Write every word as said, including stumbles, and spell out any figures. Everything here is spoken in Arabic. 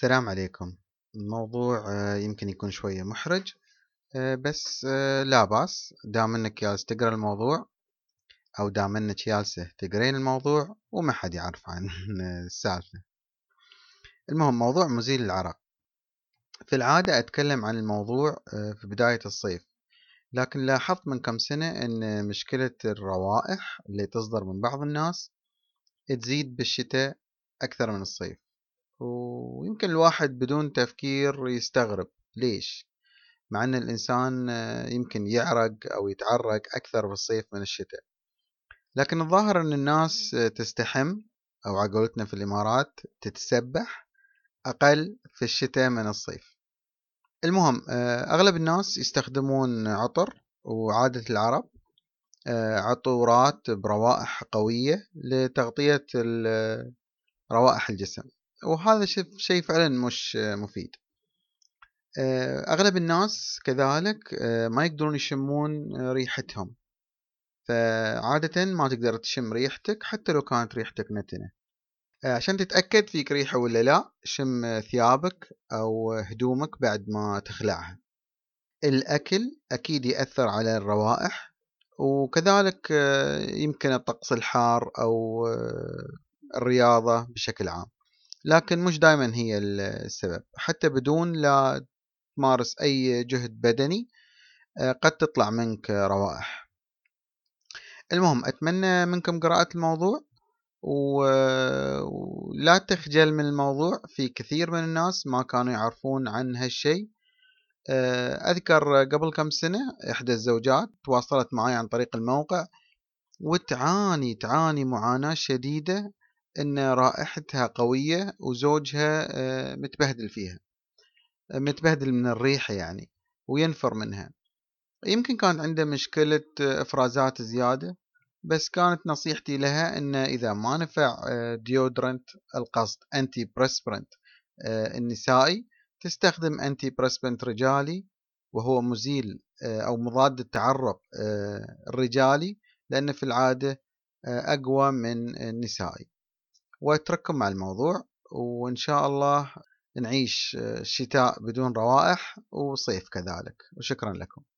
السلام عليكم. الموضوع آه، يمكن يكون شوية محرج. آه، بس آه، لا بأس دام انك جالس تقرا الموضوع او دام انك جالسة تقرين الموضوع وما حد يعرف عن السالفة. المهم موضوع مزيل العرق. في العادة اتكلم عن الموضوع آه، في بداية الصيف، لكن لاحظت من كم سنة ان مشكلة الروائح اللي تصدر من بعض الناس تزيد بالشتاء اكثر من الصيف. ويمكن الواحد بدون تفكير يستغرب ليش، مع أن الإنسان آه، يمكن يعرق أو يتعرق أكثر في الصيف من الشتاء. لكن الظاهر أن الناس آه، تستحم، أو على قولتنا في الإمارات تتسبح أقل في الشتاء من الصيف. المهم آه، أغلب الناس يستخدمون عطر، وعادة العرب آه، عطورات بروائح قوية لتغطية ال- روائح الجسم، وهذا شيء شيء فعلا مش آه، مفيد. آه، أغلب الناس كذلك آه، ما يقدرون يشمون آه، ريحتهم، فعادة ما تقدر تشم ريحتك حتى لو كانت ريحتك نتنة. آه، عشان تتأكد فيك ريحة ولا لا، شم آه، ثيابك أو هدومك بعد ما تخلعها. الأكل أكيد يأثر على الروائح، وكذلك آه، يمكن الطقس الحار أو آه، الرياضة بشكل عام، لكن مش دائما هي السبب. حتى بدون لا تمارس أي جهد بدني آه، قد تطلع منك روائح. المهم أتمنى منكم قراءة الموضوع، و- ولا تخجل من الموضوع. في كثير من الناس ما كانوا يعرفون عن هالشيء. آه، أذكر قبل كم سنة إحدى الزوجات تواصلت معي عن طريق الموقع، وتعاني تعاني معاناة شديدة إن رائحتها قوية وزوجها آه، متبهدل فيها، متبهدل من الريحة يعني، وينفر منها. يمكن كانت عنده مشكلة إفرازات زيادة، بس كانت نصيحتي لها إن إذا ما نفع ديودرنت، القصد أنتي بريسبرنت النسائي، تستخدم أنتي بريسبرنت رجالي، وهو مزيل آه، أو مضاد التعرق آه، الرجالي، لأنه في العادة آه، أقوى من النسائي. وأترككم مع الموضوع، وإن شاء الله نعيش آه، شتاء بدون روائح وصيف كذلك، وشكرا لكم.